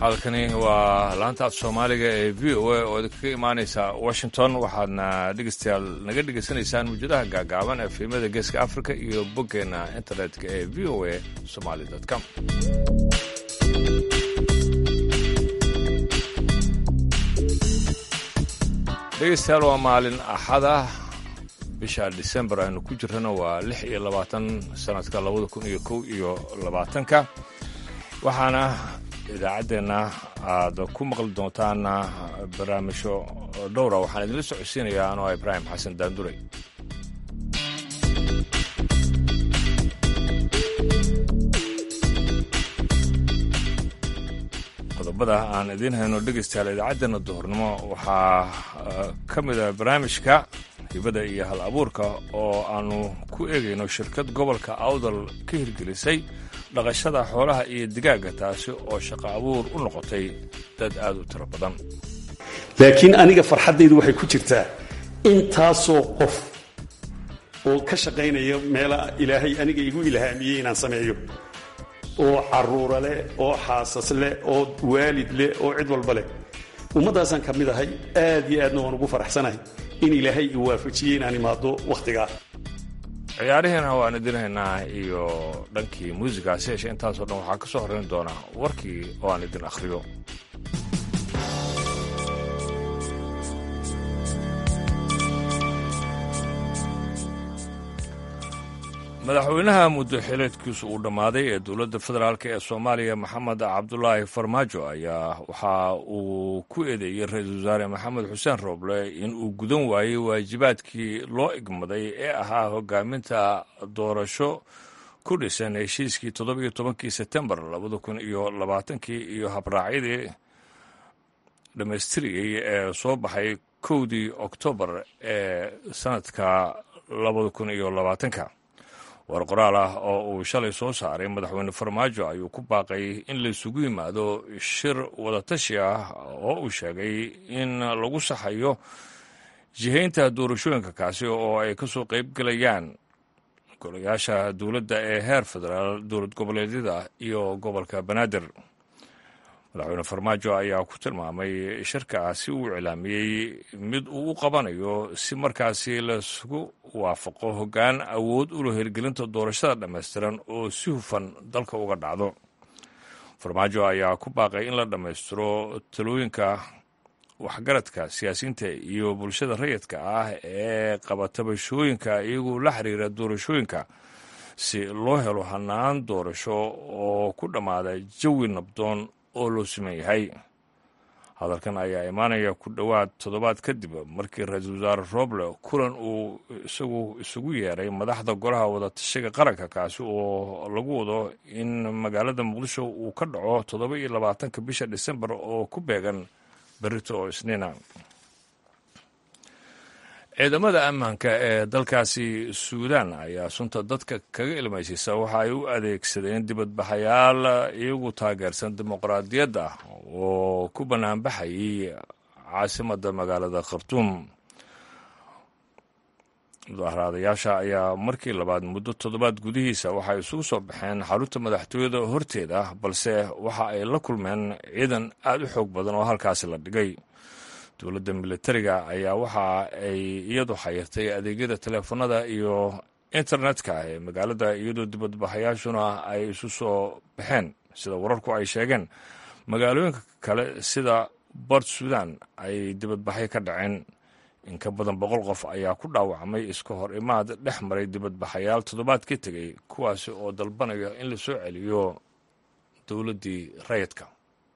halkani waa laanta af soomaaliga ee v o a oo idinkaga imaanaysa washington waxaadna dhegeystayaal naga dhegaysanaysaan mawjadaha gaagaaban ee fiilmada geeska africa iyo boggeenna internetka ee v o a somali com dhegeystayaal waa maalin axada bisha disembar aynu ku jirrana waa 26 sanadka 2021 waxaana idaacaddeenna aad ku maqli doontaan barnaamijyo dhowra waxaan idinla socodsiinayaa anoo ibraahim xasan daanduray qodobada aan idiin hayno dhegaystayaal idaacaddeenna duhurnimo waxaa ka mid ah barnaamijka hibada iyo hal abuurka oo aanu ku eegayno shirkad gobolka awdal ka hirgelisay dhaqashada xoolaha iyo digaaga taasi oo shaqo abuur u noqotay dad aad u tiro badan laakiin aniga farxaddaydu waxay ku jirtaa intaasoo qof oo ka shaqaynaya meela ilaahay aniga igu ilhaamiyey inaan sameeyo oo carruura leh oo xaasas leh oo waalid leh oo cid walba leh ummaddaasaan ka mid ahay aad iyo aadna waan ugu faraxsanahay in ilaahay i waafajiyey inaan imaado wakhtigaa ciyaarihiina waan idin haynaa iyo dhankii muusigaasi heshe intaasoo dhan waxaa ka soo horrayn doonaa warkii oo aan idin akhriyo madaxweynaha muddo xileedkiisu uu dhammaaday ee dowladda federaalk ee soomaaliya maxamed cabdulaahi farmaajo ayaa waxa uu ku eedeeyey ra-iisul wasaare maxamed xuseen rooble in uu gudan waayey waajibaadkii loo igmaday ee ahaa hogaaminta doorasho ku dhisan heshiiskii 17 sebtembar 2020 iyo habraacyadii dhammaystiriyey ee soo baxay 1 oktoobar ee sanadka 2020 war qoraal ah oo uu shalay soo saaray madaxweyne farmaajo ayuu ku baaqay in laysugu yimaado shir wadatashi ah oo uu sheegay in lagu saxayo jihaynta doorashooyinka kaasi oo ay ka soo qayb gelayaan golayaasha dowladda ee heer federaal dowlad goboleedyada iyo gobolka banaadir madaxweyne farmaajo ayaa ku tilmaamay shirkaasi uu iclaamiyey mid uu u qabanayo si markaasi laisugu waafaqo hoggaan awood u leh hirgelinta doorashada dhammaystiran oo si hufan dalka uga dhacdo farmaajo ayaa ku baaqay in la dhammaystiro talooyinka waxgaradka siyaasiyiinta iyo bulshada rayidka ah ee qaba tabashooyinka iyagoo la xiriira doorashooyinka si loo helo hannaan doorasho oo ku dhammaada jawi nabdoon oo loo siman yahay hadalkan ayaa imaanaya ku dhowaad toddobaad kadib markii ra-iisul wasaare rooble kulan uu isugu yeeray madaxda golaha wadatashiga qaranka kaasi oo lagu wado in magaalada muqdisho uu ka dhaco 27 bisha disembar oo ku beegan berrito oo isniina ciidamada ammaanka ee dalkaasi suudaan ayaa sunta dadka kaga ilmaysiisa waxa ay u adeegsadeen dibadbaxayaal iyagu taageersan dimuqraadiyadda oo ku bannaanbaxayay caasimadda magaalada khartuum mudaharaadayaasha ayaa markii labaad muddo 7 gudihiisa waxay isugu soo baxeen xarunta madaxtooyada horteeda balse waxa ay la kulmeen ciidan aad u xoog badan oo halkaasi la dhigay dowladda militariga ayaa waxa ay iyadu xayirtay adeegyada teleefanada iyo internetka ee magaalada iyadoo dibadbaxayaashuna ay isu soo baxeen sida wararku ay sheegeen magaalooyinka kale sida bort sudan ay dibadbaxyo ka dhaceen in ka badan 100 qof ayaa ku dhaawacmay iska hor imaad dhex maray dibadbaxayaal toddobaadkii tegey kuwaasi oo dalbanaya in la soo celiyo dowladdii rayidka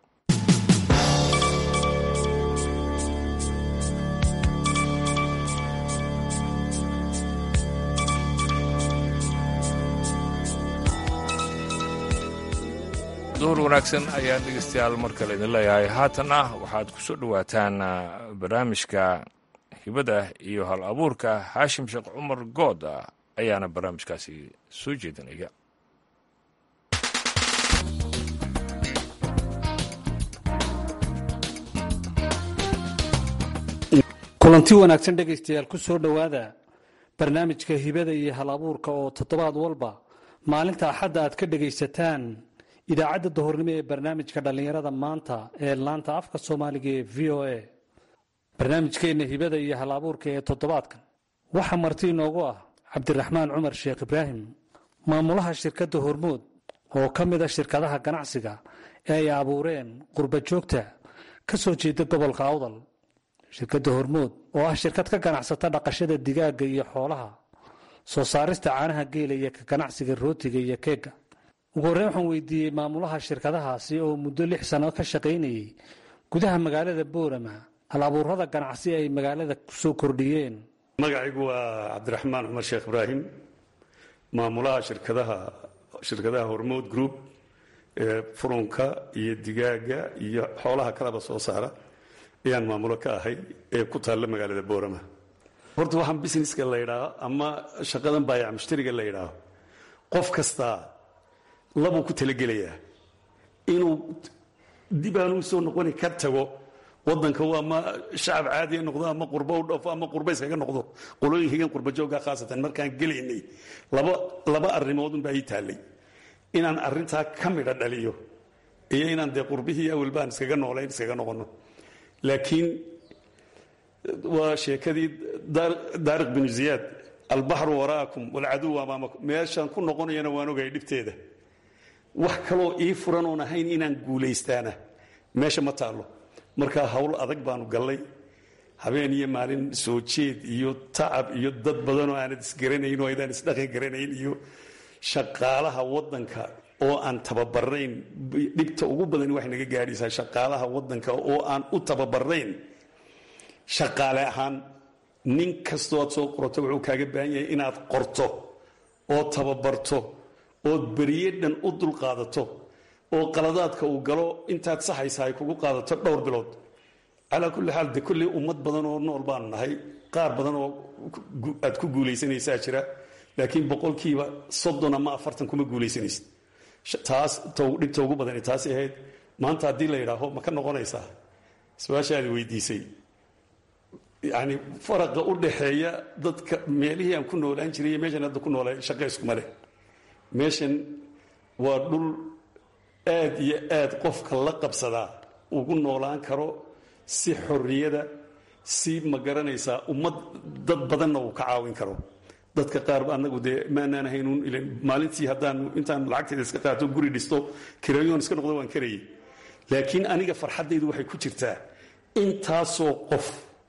duhur wanaagsan ayaan dhegeystayaal mar kale idin leeyahay haatanna waxaad ku soo dhowaataan barnaamijka hibada iyo hal abuurka haashim sheekh cumar good ayaana barnaamijkaasi soo jeedinaya kulanti wanaagsan dhegaystayaal ku soo dhowaada barnaamijka hibada iyo hal abuurka oo toddobaad walba maalinta axadda aad ka dhegaysataan idaacadda duhurnimo ee barnaamijka dhallinyarada maanta ee laanta afka soomaaliga ee v o a. barnaamijkeenna hibada iyo hal abuurka ee toddobaadkan waxaa marti inoogu ah cabdiraxmaan cumar sheekh ibraahim, maamulaha shirkadda hormuud oo ka mid a shirkadaha ganacsiga ee ay abuureen qurba joogta ka soo jeeda gobolka awdal. shirkadda hormuud oo ah shirkad ka ganacsata dhaqashada digaagga iyo xoolaha, soo saarista caanaha geela iyo ka ganacsiga rootiga iyo keega. ugu horreyn waxaan weydiiyey maamulaha shirkadahaasi oo muddo 6 sano ka shaqaynayay gudaha magaalada boorama hal abuurada ganacsi ay magaalada ku soo kordhiyeen. magacaygu waa cabdiraxmaan cumar sheekh ibraahim, maamulaha shirkadaha hormuud group ee furunka iyo digaaga iyo xoolaha kalaba soo saara ayaan maamulo ka ahay ee ku taalla magaalada boorama. horta waxaan businesska la yidhaaho ama shaqadan baayac mushtariga la yidhaaho, qof kastaa labuu ku talagelayaa inuu dib aanu soo noqoni ka tago wadanka, ama shacab caadiya noqdo ama qurbo u dhafo ama qurba iskaga noqdo. qolooyinkaygan qurba joogga khaasatan markaan gelaynay laba arrimood unbaa ii taallay: inaan arrintaa ka midha dhaliyo iyo inaan dee qurbihii awalbaan iskaga noolayn iskaga noqono. laakiin waa sheekadii daariq binu ziyaad, albaxru waraakum walcaduw amaamakum. meeshaan ku noqonayana waan ogay dhibteeda. wax kaloo ii furan oon ahayn inaan guulaystaana meesha ma taallo. markaa hawl adag baanu gallay, habeen iyo maalin soo jeed iyo tacab iyo dad badanoo aanad isgaranayn oo aydaan isdhaqan garanayn iyo shaqaalaha wadanka oo aan tababarayn. dhibta ugu badan waxay naga gaadhaysaa shaqaalaha wadanka oo aan u tababarayn shaqaale ahaan. nin kastoo aad soo qorato wuxuu kaaga baahan yahay inaad qorto oo tababarto ood beriye dhan u dulqaadato oo qaladaadka uu galo intaad saxaysa ay kugu qaadato dhowr bilood. calaa kulli xaal de kolley ummad badan oo nool baanu nahay, qaar badan oo aad ku guulaysanaysaa jira, laakiin boqolkiiba 30 ama 40 kuma guulaysanaysid. taas dhibta ugu badani taasi ahayd. maanta haddii la yidhaaho ma ka noqonaysaa su-aashaadi weydiisay, yani faraqa u dhaxeeya dadka meelihii aan ku noolaan jiray iyo meeshan hadda ku noolay shaqo iskuma leh. meeshan waa dhul aad iyo aad qofka la qabsadaa ugu noolaan karo si xorriyada, si ma garanaysaa ummad dad badanna uu ka caawin karo. dadka qaar anagu dee maanaan ahaynun maalintii haddaan intaan lacagteeda iska qaato guri dhisto kirooyoon iska noqdo waan karayay. laakiin aniga farxaddaydu waxay ku jirtaa intaasoo qof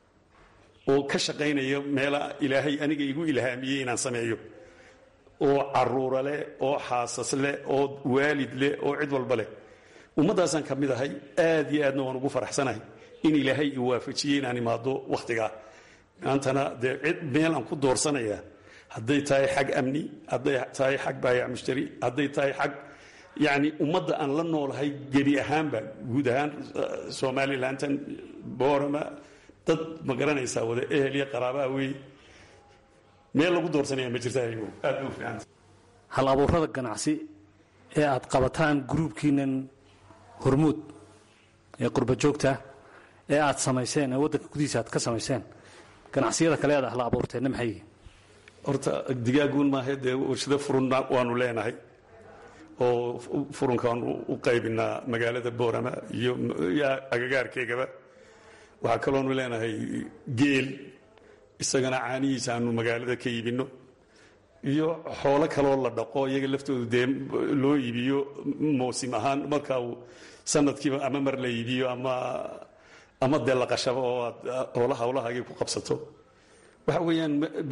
oo ka shaqaynaya meela ilaahay aniga igu ilhaamiyey inaan sameeyo, oo caruura leh, oo xaasas leh, oo waalid leh, oo cid walba leh. ummaddaasaan ka mid ahay. aad iyo aadna waan ugu faraxsanahay in ilaahay i waafajiyey inaan imaado wakhtigaa. maantana dee cid meel aan ku doorsanayaa, hadday tahay xag amni, hadday tahay xag baayac mushtari, hadday tahay xag yacni ummadda aan la noolahay gebi ahaanba, guud ahaan somalilantan boorama, dad ma garanaysaa wada ehel iyo qaraabaa wey. meel lagu doorsanaya ma jirta. aad u fiicanta hal abuurada ganacsi ee aad qabataan gruubkiinan hormuud ee qurba joogta ee aad samayseen ee waddanka gudihiisa aad ka samayseen, ganacsiyada kale aad hal abuurteenna maxay yihiin? horta digaaguun maaha, dee warshado furun waanu leenahay oo furunkaan u qaybinaa magaalada boorama iyo agagaarkeygaba. waxaa kaloonu leenahay geel, isagana caanihiisa aanu magaalada ka iibinno, iyo xoolo kaloo la dhaqo iyaga laftoodu dee loo iibiyo mawsim ahaan. markaa uu sanadkiiba ama mar la iibiyo ama dee la qashabo oo aad hawlahaagii ku qabsato. waxa weeyaan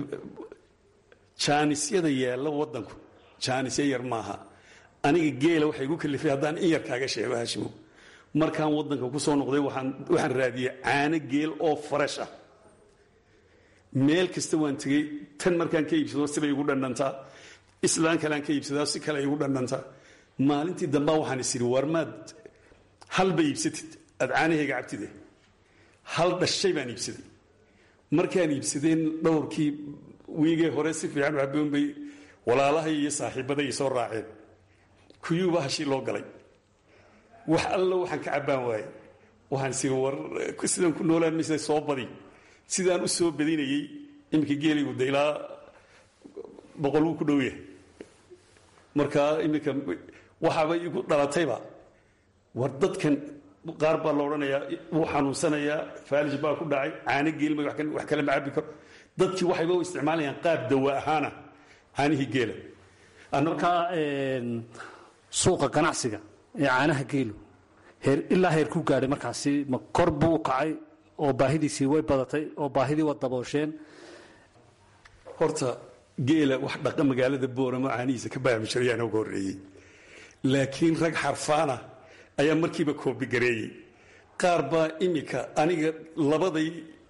jaanisyada yaalla waddanku jaanisya yar maaha. aniga geela waxay igu kalifay haddaan in yar kaaga sheego hashimo. markaan waddanka ku soo noqday waxaan raadiyey caano geel oo fresh ah. meel kasta waan tegey. tan markaan ka iibsado sibay igu dhandhantaa, islaan kalean ka iibsadaa si kale igu dhandhantaa. maalintii dambaa waxaan is idhi warmaad halba iibsatid aad caanahayga cabtide. hal dhashay baan iibsaday. markaan iibsadeen dhowrkii wiigee hore si fiican u habboon bay walaalahay iyo saaxiibbaday soo raaceen. kuyuuba hashii loo galay. wax alla waxaan ka cabbaan waayey. waxaan is idhi war sidaan ku noolaan maysa soo badi. sidaan u soo badinayey iminka geeligu de ilaa 100 wuu ku dhow yahay. markaa iminka waxaaba igu dhalatayba war dadkan qaar baa la odhanayaa wuu xanuunsanayaa faalij baa ku dhacay caano geelma wax kale ma cabbi karo dadkii waxayba u isticmaalayaan qaab dawa ahaana caanihii geela markaa suuqa ganacsiga ee caanaha geelu ilaa heer ku gaadhay markaasi ma kor buu u kacay oo baahidiisii way badatay oo baahidii waa daboosheen horta geela wax dhaqa magaalada booramo caanihiisa ka baami jirayaan uga horreeyey laakiin rag xarfaana ayaa markiiba koobigareeyey qaar baa imika aniga labaday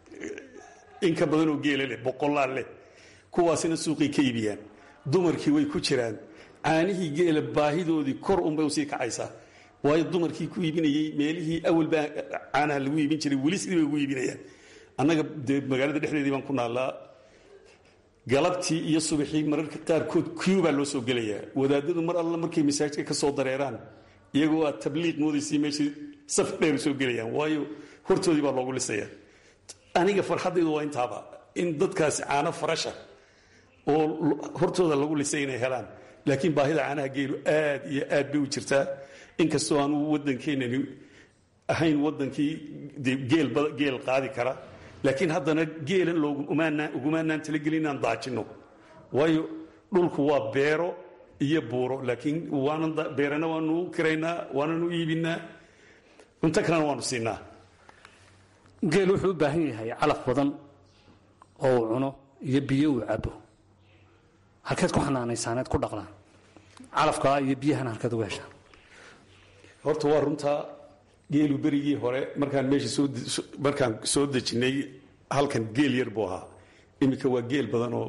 in ka badan oo geela leh boqolaal leh kuwaasina suuqay ka iibiyaan dumarkii way ku jiraan caanihii geela baahidoodii kor unbay usii kacaysaa waayo dumarkii ku iibinayey meelihii awal baa caanaha lagu iibin jiray weli sidii bay ugu iibinayaan annaga dee magaalada dhexdeedii baan ku naallaa galabtii iyo subaxii mararka qaarkood kiyu baa loo soo gelayaa wadaadadu mar alla markay masaajidka ka soo dareeraan iyagoo aad tabliiq moodaysii meeshii saf dheer soo gelayaan waayo hortoodii baa loogu lisayaa aniga farxaddaydu waa intaaba in dadkaasi caano farasha oo hortooda lagu lisay inay helaan laakiin baahida caanaha geelu aad iyo aad bay u jirtaa inkastoo aanu waddankeenani ahayn waddankii geel qaadi kara laakiin haddana geelan ugumaanaan talagelin inaan daajinno waayo dhulku waa beero iyo buuro laakiin beerana waanu kiraynaa waananu iibinaa cunto kalena waanu siinaa geel wuxuu u baahan yahay calaf badan oo uu cuno iyo biyo uu cabo halkeed ku xanaanaysaaneed ku dhaqdaan calafka iyo biyahana halkeed uga heshaan horta waa runtaa geelu berigii hore markaan soo dejinay halkan geel yar buu ahaa iminka waa geel badan oo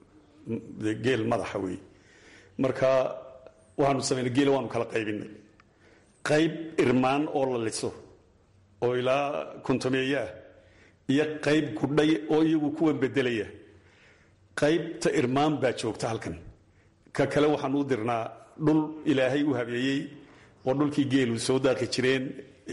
geel madaxa wey marka waxaanu samaynay geela waanu kala qaybinay qayb irmaan oo la liso oo ilaa kuntameeyaah iyo qayb gudhay oo iyagu kuwan bedelaya qaybta irmaan baa joogta halkan ka kale waxaan u dirnaa dhul ilaahay u habeeyey oo dhulkii geelu soo daaqi jireen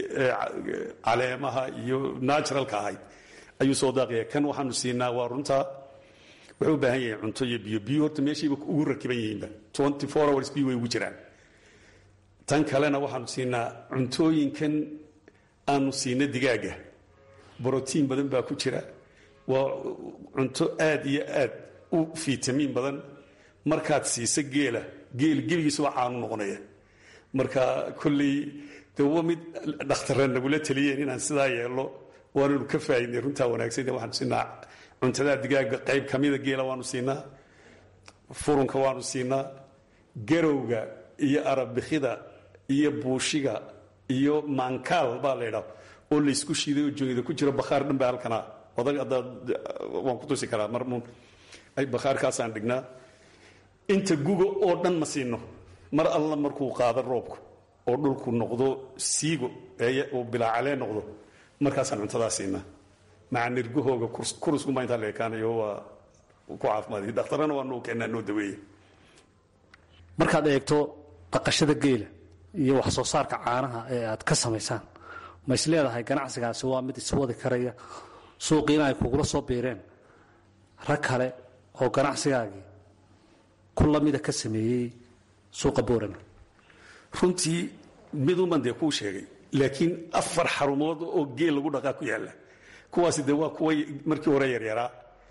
caleemaha iyo naturalka ahayd ayuu soo daaqaya kan waxaanu siinaa waa runtaa wuxuu u baahan yahay cunto iyo biyo horta meeshayba ugu rakiban yihiinba 24 hours biyo way ugu jiraan tan kalena waxaanu siinaa cuntooyinkan aanu siina digaaga brotiin badan baa ku jira waa cunto aad iyo aad u fitamiin badan markaad siisa geeligiisu waa caanu noqonaya marka kolley de waa mid dhakhtarran nagula taliyeen inaan sidaa yeelno waananu ka faa'iidnay runtaa wanaagsan waxaanu siinaa cuntada digaaga qayb ka mida geela waanu siinaa furunka waanu siinaa garowga iyo arabikida iyo buushiga iyo maankaal baa la ydhaa oo laysku shiiday oo joogida ku jiro bakhaar dhan baa halkana waan ku tusi karaa marmuun bakhaarkaasaan dhignaa inta guga oo dhan ma siino mar alla markuu qaado roobku oo dhulku noqdo siigo oo bilaacalee noqdo markaasaan cuntadaa siinaa maca nirgahooga kuruskumaa intaa la ekaanayo waa ku caafimaadiy dhakhtarana waa noo keenaa noo daweeya markaad eegto dhaqashada geela iyo wax soo saarka caanaha ee aad ka samaysaan ma is leedahay ganacsigaasi waa mid iswadi karaya suuqiina ay kugula soo biireen rag kale oo ganacsigaagii ku lamida ka sameeyey suuqa boorama runtii miduuban dee kuu sheegay laakiin 4 xarumood oo geel lagu dhaqaa ku yaalla kuwaasi dee waa kuwa markii hore yaryaraa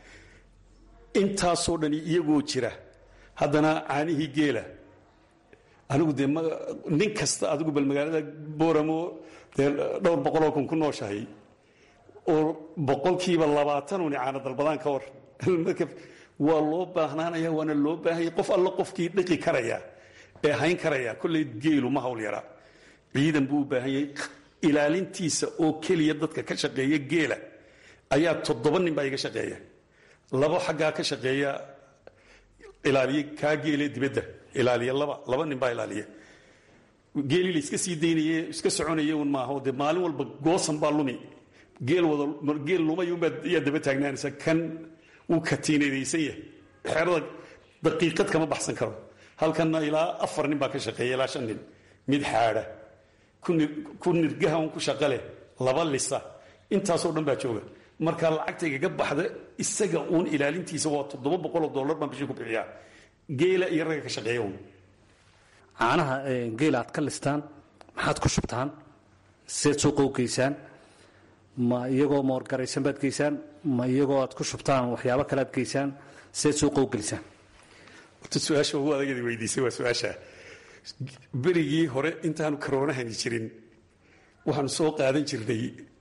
intaasoo dhani iyagoo jira haddana caanihii geela anigu dee nin kasta adigu bal magaalada booramo dee dhowr boqoloo kun ku nooshahay oo boqolkiiba 20 uni caana dalbadaan ka war waa loo baahnaanaya waana loo baahanya qof alla qofkii dhiqi karaya ee hayn karaya kolley geelu ma hawl yaraa ciidan buu u baahan yahay ilaalintiisa oo keliya dadka ka shaqeeya geela ayaa 7 nin baa iga shaqeeya 2 xaggaa ka shaqeeya ilaaliye kaa geele dibadda ilaaliye 2 nin baa ilaaliya geelii la iska sii daynayay iska soconaya un maaha dee maalin walba goosan baa lumi geel lumayunbaa yaa daba taagnaanaysa kan wuu katiinadaysan yahay xerada daqiiqad kama baxsan karo halkanna ilaa 4 nin baa ka shaqeeya ilaa 5 nin mid xaadha ku nirgaha un ku shaqo leh 2 lisa intaasoo dhan baa jooga marka lacagtaygaga baxda isaga uun ilaalintiisa waa $700 baan bishii ku bixiyaa geela iyo ragga ka shaqeeya un caanaha geela aad ka listaan maxaad ku shubtaan seed suuqa u geysaan ma iyagoo moorgaraysan baad geysaan ma iyagoo aad ku shubtaan waxyaabo kale aad geysaan seed suuqa u gelisaan horta su-aasha ugu adagada weydiisay waa su-aasha berigii hore intaanu karoonahani jirin waxaanu soo qaadan jirnay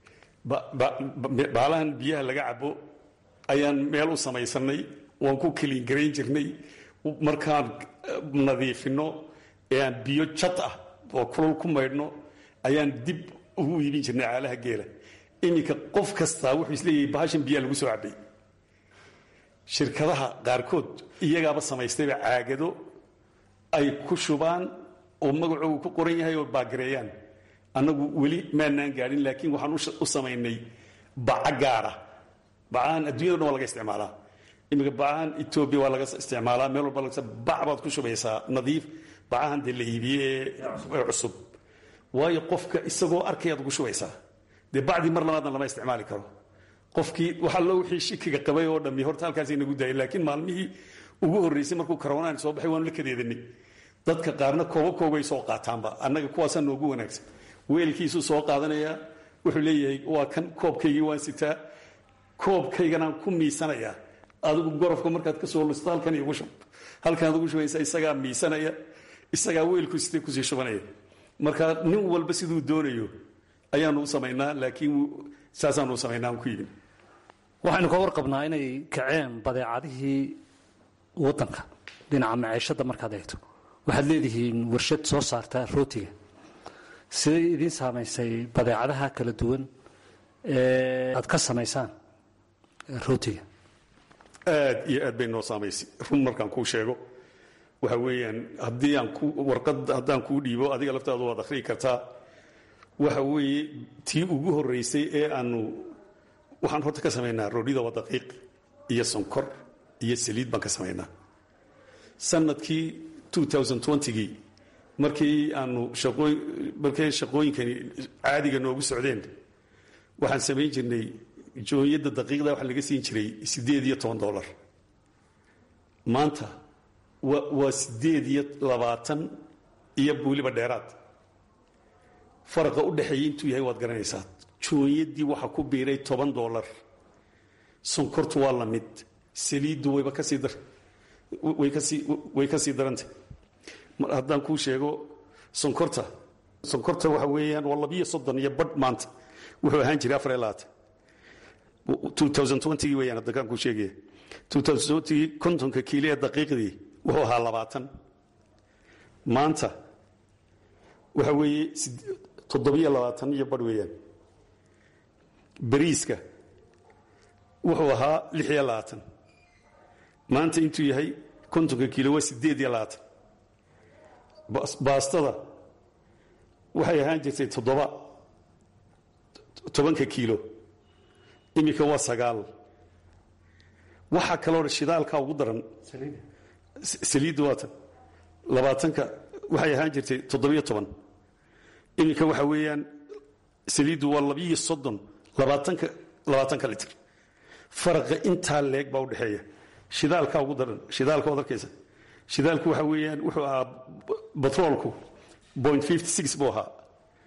baalahan biyaha laga cabo ayaan meel u samaysanay waan ku keliin garayn jirnay markaan nadiifino ee aan biyo jad ah oo kulul ku maydhno ayaan dib ugu iibin jirnay caalaha geela iminka qof kastaa wuxuu isleeyahay bahashan biyaha lagu soo cabay shirkadaha qaarkood iyagaaba samaystayba caagado ay ku shubaan oo magacoogu ku qoran yahay oo baagareeyaan annagu weli maanaan gaadhin laakiin waxaan u samaynay baca gaara bacahan addunyada dhan waa laga isticmaalaa iminka bacahan etoobiya waa laga isticmaalaa meel walba bac baad ku shubaysaa nadiif bacahan dee la iibiye ee cusub waayo qofka isagoo arkayaad ugu shubaysaa dee bacdii mar labaadna lama isticmaali karo qofkii waxa lo wixii shikiga qabay oo dhammi horta halkaasay nagu daayeen laakiin maalmihii ugu horraysay markuu karoonaan soo baxay waanu la kadeedanay dadka qaarna koobabkoogay soo qaataanba annaga kuwaasaa noogu wanaagsan weelkiisuu soo qaadanayaa wuxuu leeyahay waa kan koobkaygii waan sitaa koobkayganaan ku miisanayaa adigu gorofka markaad ka soo listo halkan igu shub halkanaad ugu shubaysa isagaa miisanaya isagaa weelku sitay kusii shubanaya marka nin walba siduu doonayo ayaanu u samaynaa laakiin saasaanu u samaynaa aan ku yibin waxaynu ka warqabnaa inay kaceen badeecadihii waddanka dhinaca maciishadda markaad eegto waxaad leedihiin warshad soo saarta rootiga siday idiin saamaysay badeecadaha kala duwan ee aad ka samaysaan rootiga aad iyo aad bay noo saamaysay run markaan kuu sheego waxa weeyaan haddii aan warqad haddaan kuu dhiibo adiga laftaadu waad akhriyi kartaa waxa weeye tii ugu horraysay ee waxaan horta ka samaynaa roodhida waa daqiiq iyo sonkor iyo saliid baan ka samaynaa sanadkii 2020gii markii shaqooyinkani caadiga noogu socdeen waxaan samayn jirnay jooyadda daqiiqda waxa laga siin jiray $18 maanta waa 18 iyo weliba dheeraad faraqa u dhexeeya intuu yahay waad garanaysaa jooyaddii waxa ku biiray $10 sonkortu waa la mid saliiddu way ka sii darantay haddaan kuu sheego sonkorta waxa weeyaan waa 32 iyo badh maanta wuxuu ahaan jiray 2020gii weeyaan haddakaan kuu sheegaya 2020gii kontonka kiilo ee daqiiqdii wuxuu ahaa 20 maanta waxa weeye 27 iyo badh weeyaan bariiska wuxuu ahaa 26 maanta intuu yahay kontonka kiilo waa 28 baastada waxay ahaan jirtay 7 kiilo iminka waa 9 waxaa kaloo shidaalka ugu daran saliidda waatan 20ka waxay ahaan jirtay 17 iminka waxa weeyaan saliiddu waa 20 litir faraqa intaa leeg baa u dhexeeya shidaalka ugu daran shidaalka waad arkaysa shidaalku waxa weeyaan wuxuu ahaa batroolku 0.56 buu ahaa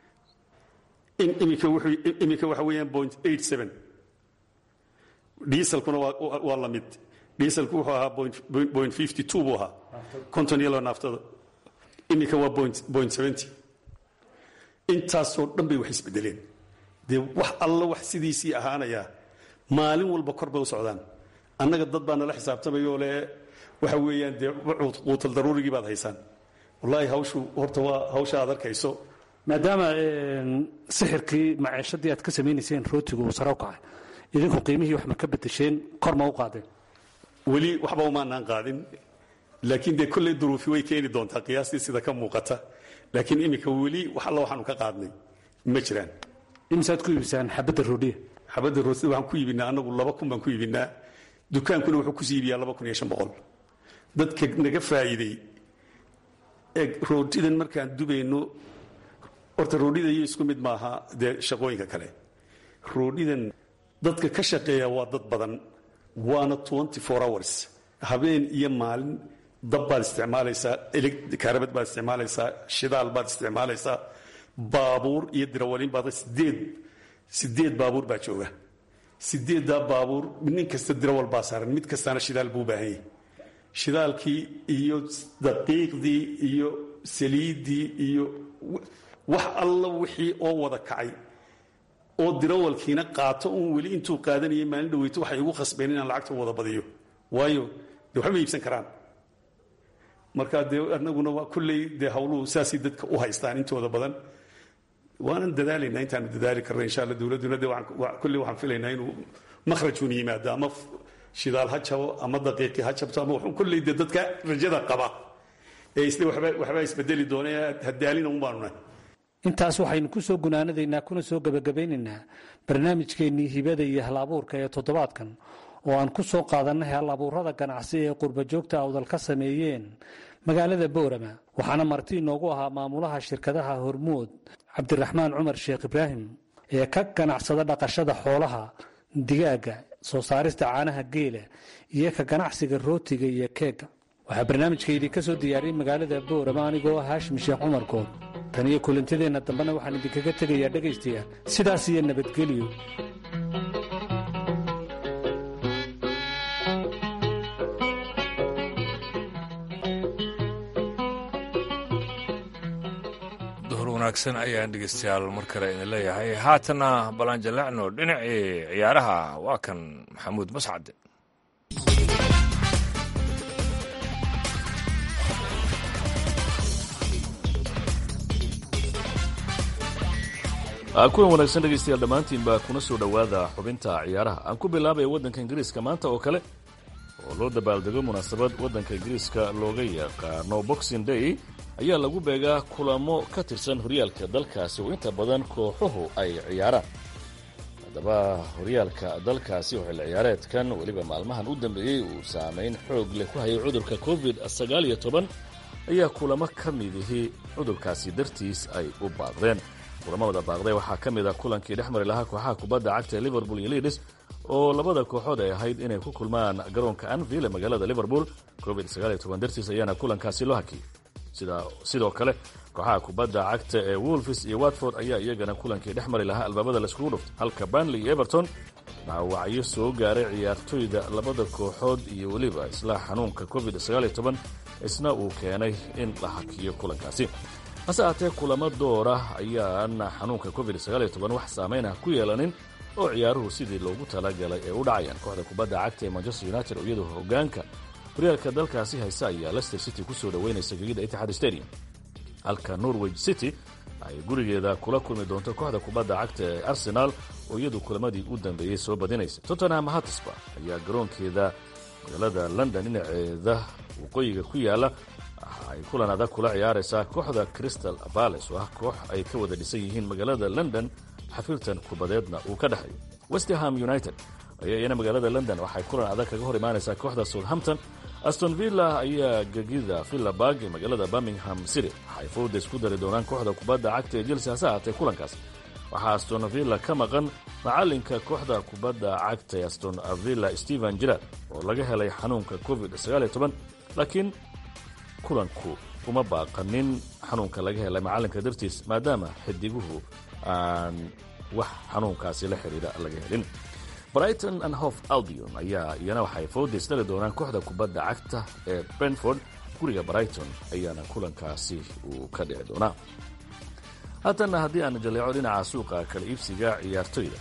iminka waxa weeyaan 0.87 dieselkuna waa la mid dieselku wuxuu ahaa 0.52 buu ahaa konton iyo laba naaftada iminka waa 0.70 intaasoo dhan bay wax isbedeleen dee wax alla wax sidiisii ahaanayaa maalin walba kor bay u socdaan annaga dad baa nala xisaabtamayoo le waxa weeyaan dee quutal daruurigii baad haysaan wallaahi hawshu horta waa hawsha aad arkayso maadaama sixirkii maciishadii aad ka samaynayseen rootigu uu sare u kacay idinku qiimihii wax ma ka bedesheen kor ma u qaadeen weli waxba umaanaan qaadin laakiin dee kolley duruufi way keeni doontaa qiyaastii sida ka muuqata laakiin iminka weli wax alla waxaanu ka qaadnay ma jiraan imisaad ku iibisaan xabadda roodhiya xabadda roodhida waxaan ku iibinaa annagu 2,000 baan ku iibinaa dukaankuna wuxuu ku sii iibiyaa 2,500 dadka naga faa'iiday ee roodhidan markaan dubayno horta roodhida iyo isku mid maaha dee shaqooyinka kale roodhidan dadka ka shaqeeya waa dad badan waana 24 hours habeen iyo maalin dab baad isticmaalaysaa kaarabad baad isticmaalaysaa shidaal baad isticmaalaysaa baabuur iyo dirawaliin baad sideed baabuur baa jooga sideeddaa baabuur nin kasta dirawal baa saaran mid kastana shidaal buu u baahan yahay shidaalkii iyo daqiiqdii iyo saliiddii iyo wax alla wixii oo wada kacay oo dirawalkiina qaato uun weli intuu qaadanayay maalin dhaweyto waxay ugu khasbeen inaan lacagta wada badiyo waayo dee waxba ma iibsan karaan markaa dee anaguna waa kulley dee hawluhu saasay dadka u haystaan intooda badan waanan dadaalaynaa intaanu dadaali karna insha alla dowladduna de kulley waxaan filaynaa inuu makhrajun yimaado ama shidaal ha jabo ama daqiiqii ha jabto ama wuxuu kulley dee dadka rajada qaba ee isle waxbaa isbedeli doona hadaalina un baanu nahay intaas waxaynu ku soo gunaanadaynaa kuna soo gebagabaynaynaa barnaamijkeennii hibada iyo hal-abuurka ee toddobaadkan oo aan ku soo qaadannay hal-abuurada ganacsi ee qurbajoogta awdal ka sameeyeen magaalada boorama waxaana marti inoogu ahaa maamulaha shirkadaha hormuud cabdiraxmaan cumar sheekh ibraahim ee ka ganacsada dhaqashada xoolaha digaaga soo saarista caanaha geela iyo ka ganacsiga rootiga iyo keega waxaa barnaamijkaydii ka soo diyaariyey magaalada boorama anigoo haashim sheekh cumar good tan iyo kulantadeenna dambena waxaan idinkaga tegayaa dhegaystayaal sidaas iyo nabadgelyo wanaagsan ayaan dhegeystayaal mar kale idin leeyahay haatana balanjalacno dhinacii ciyaaraha waa kan maxamuud mascade kuwan wanaagsan dhegeystayaal dhammaantiin baa kuna soo dhowaada xubinta ciyaaraha aan ku bilaabaya waddanka ingiriiska maanta oo kale oo loo dabaaldego munaasabad waddanka ingiriiska looga yaqaano boxing day ayaa lagu beegaa kulamo ka tirsan horyaalka dalkaasi oo inta badan kooxuhu ay ciyaaraan haddaba horyaalka dalkaasi oo xilli ciyaareedkan weliba maalmahan u dambeeyey uu saamayn xoog leh ku hayay cudurka covid-19 ayaa kulamo ka midihii cudurkaasi dartiis ay u baaqdeen kulamada baaqday waxaa ka mid a kulankii dhex mari lahaa kooxaha kubadda cagta ee liverpool iyo leeds oo labada kooxood ay ahayd inay ku kulmaan garoonka anfield ee magaalada liverpool covid-19 dartiis ayaana kulankaasi loo hakiyey sidoo kale kooxaha kubadda cagta ee wolves iyo watford ayaa iyagana kulankii dhex mari lahaa albaabada laiskugu dhuftay halka burnley iyo everton dhaawacyo soo gaaray ciyaartoyda labada kooxood iyo weliba isla xanuunka covid-19 isna uu keenay in la hakiyo kulankaasi hase aatee kulamo doora ayaan xanuunka covid-19 wax saamaynah ku yeelanin oo ciyaaruhu sidii loogu talagalay ee u dhacayaan kooxda kubadda cagta ee manchester united oo iyadoo hogaanka horyaalka dalkaasi haysa ayaa leicester city ku soo dhoweynaysa gegida Etihad Stadium halka Norwich City ay gurigeeda kula kulmi doonto kooxda kubadda cagta ee Arsenal oo iyadu kulamadii u dambeeyay soo badinaysa Tottenham Hotspur ayaa garoonkeeda magaalada London dhinaceeda waqooyiga ku yaala ay kulan adag kula ciyaaraysaa kooxda Crystal Palace oo ah koox ay ka wada dhisan yihiin magaalada London xafiltan kubadeedna uu ka dhaxeeyo West Ham United ayaa magaalada London waxay kulan adag kaga hor imaanaysaa kooxda Southampton Aston Villa ayaa gegida Villapark ee magaalada Birmingham City waxay fowda isku dari doonaan kooxda kubadda cagta ee Chelsea saacadii kulankaas waxaa Aston Villa ka maqan macalinka kooxda kubadda cagta ee Aston Villa Steven Gerrard oo laga helay xanuunka covid-19 laakiin kulanku uma baaqanin xanuunka laga helay macalinka dartiis maadaama xidiguhu aan wax xanuunkaasi la xiriira laga helin Brighton and Hove Albion ayaa iyana waxay fowdays dhali doonaan kooxda kubadda cagta ee Brentford guriga Brighton ayaana kulankaasi uu ka dhici doonaa haddana haddii aan jaleeco dhinaca suuqa kala iibsiga ciyaartoyda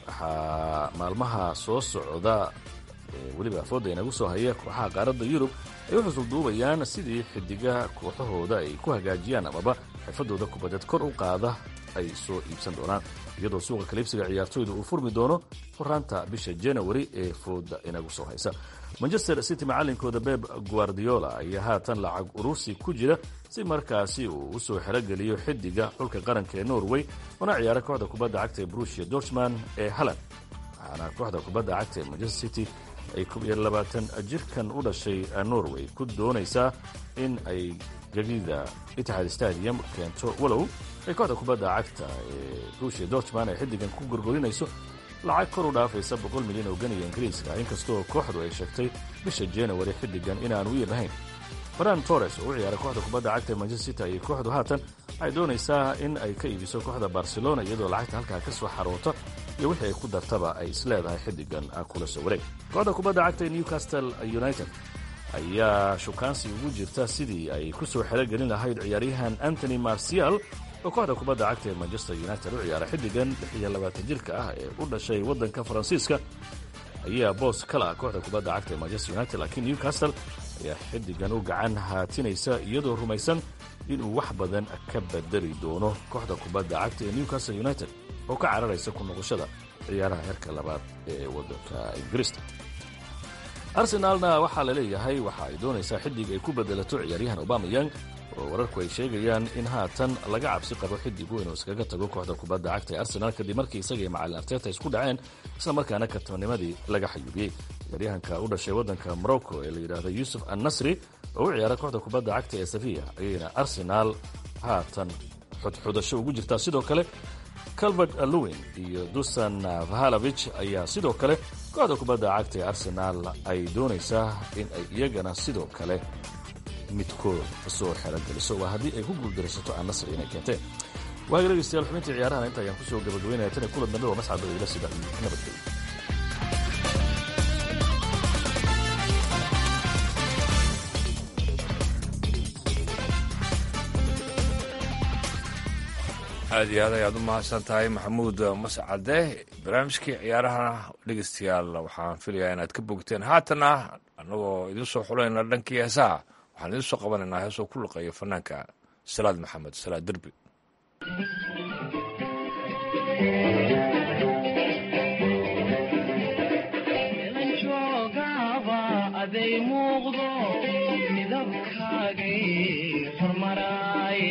waxaa maalmaha soo socda weliba fooda inagu soo haya kooxaha qaaradda Yurub ay u xusul duubayaan sidii xidigaha kooxahooda ay ku hagaajiyaan amaba xirfadooda kubadeed kor u qaada ay soo iibsan doonaan iyadoo suuqa kala iibsiga ciyaartoyda uu furmi doono horaanta bisha January ee fooda inagu soo haysa Manchester City macalinkooda Pep Guardiola ayaa haatan lacag urursi ku jira si markaasi uu u soo xirageliyo xidiga xulka qaranka ee Norway una ciyaara kooxda kubadda cagta ee Borussia Dortmund ee Haaland waxaana kooxda kubadda cagta ee Manchester City ay 22 jirkan u dhashay Norway ku doonaysaa in ay gegida Etihad Stadium keento walow ay kooxda kubadda cagta ee Borussia Dortmund ay xidigan ku gurgurinayso lacag kor u dhaafaysa 100 milyan oo ganiga Ingiriiska inkastoo kooxdu ay sheegtay bisha January xidigan inaan u yeelahayn ferran torres oo u ciyaaray kooxda kubadda cagta ee manchester city ayay kooxdu haatan waxay doonaysaa in ay ka iibiso kooxda barcelona iyadoo lacagta halkaa ka soo xaroota iyo wixii ay ku dartaba ay isleedahay xiddigan kula soo wareeg. kooxda kubadda cagta ee Newcastle United ayaa shukaansi ugu jirta sidii ay ku soo xerogelin lahayd ciyaaryahan Anthony Martial oo kooxda kubadda cagta ee Manchester United u ciyaaray xiddigan 26 jirka ah ee u dhashay waddanka Faransiiska ayaa boos kala kooxda kubadda cagta ee Manchester United, laakiin Newcastle ayaa xiddigan u gacan haatinaysa iyadoo rumaysan inuu wax badan ka bedeli doono kooxda kubadda cagta ee Newcastle United oo ka cararaysa ku noqoshada ciyaaraha heerka labaad ee waddanka Ingiriiska. Arsenalna waxaa la leeyahay waxa ay doonaysaa xiddig ay ku bedelato ciyaaryahan Aubameyang oo wararku ay sheegayaan in haatan laga cabsi qabo xiddig weyn oo iskaga tago kooxda kubadda cagta ee Arsenal kadib markii isaga iyo macallin Arteta isku dhaceen isla markaana kabtannimadii laga xayuubiyey. ciyaaryahanka u dhashay waddanka Morocco ee la yidhaahdo Yusuf An-Nasri oo u ciyaaray kooxda kubadda cagta ee Sevilla ayayna Arsenal haatan xudxudasho ugu jirtaa. sidoo kale Calvert-Lewin iyo Dusan Vlahovic ayaa sidoo kale kooxda kubadda cagta ee Arsenal ay doonaysaa in ay iyagana sidoo kale midkood soo xerogeliso waa haddii ay ku guuldaraysato An-Nasri inay keenteen. waaga dhegeystayaal xubintii ciyaarahan inta ayaan kusoo gabagabeynaya tan kulan dambe waa mascad oo ila sida nabadgelyo. aad iyo aad ayaad u mahadsan tahay maxamuud mascade. barnaamijkii ciyaarahana dhegeystayaal waxaan filayaa inaad ka bogteen. haatana annagoo idin soo xulayna dhankii heesaha waxaan idin soo qabanaynaa heesoo ku luqeeya fanaanka salaad maxamed salaad derbi. aday muuqdo midabkaagay hormaraaye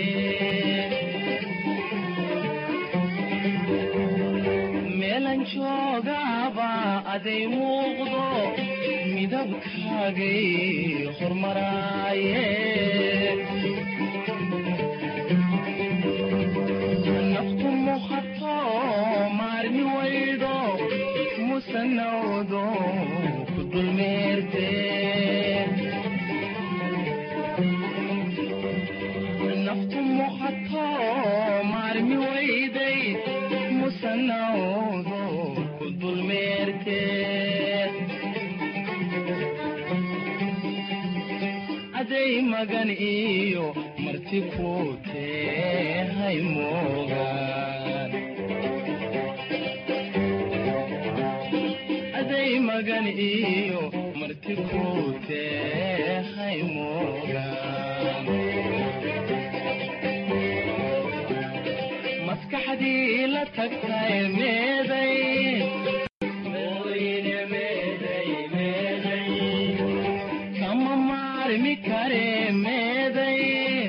meelan joogaba aday muuqdo midabkaagay hormaraaye naftu muqato maarmi waydo musanawdo naftu muqato maarmi wayday musanawdo ku dulmeerte aday magan iyo marti ku tehay moogaan aday magan iyo marti ku tehay moogaan maskaxdii la tagtay meeday kama maarmi kare meeday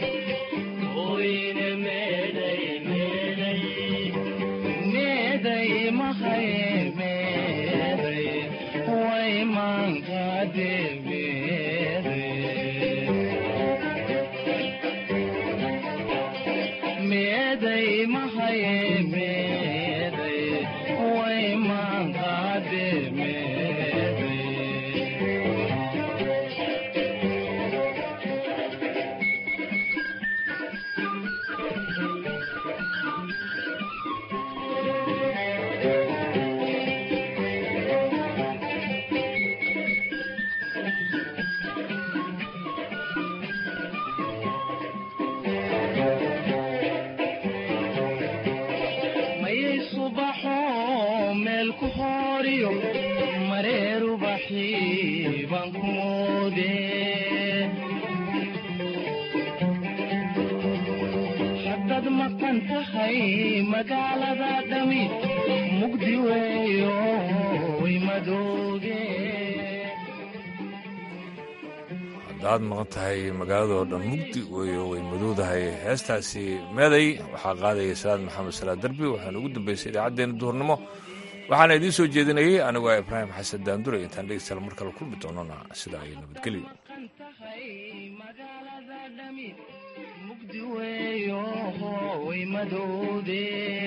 meeday mahaye meeday way maankaade meeday mahaye meeday way maankaade mareeru baxii baan ku moode haddaad maqan tahay magaalada dhami mugdi weeyo way madooge haddaad maqan tahay magaaladoo dhan mugdi weeyo way madowdahay. heestaasi meeday waxaa qaadaya salaad maxamed salaad derbi waxaana ugu dambaysay idaacaddeenna duhurnimo waxaana idiin soo jeedinayay anigoo ibraahim xasan daandure. intaan dhegeystayaal mar kale kulmi doonana sidaa iyo nabadgelyo. mugdi weeyo way madowde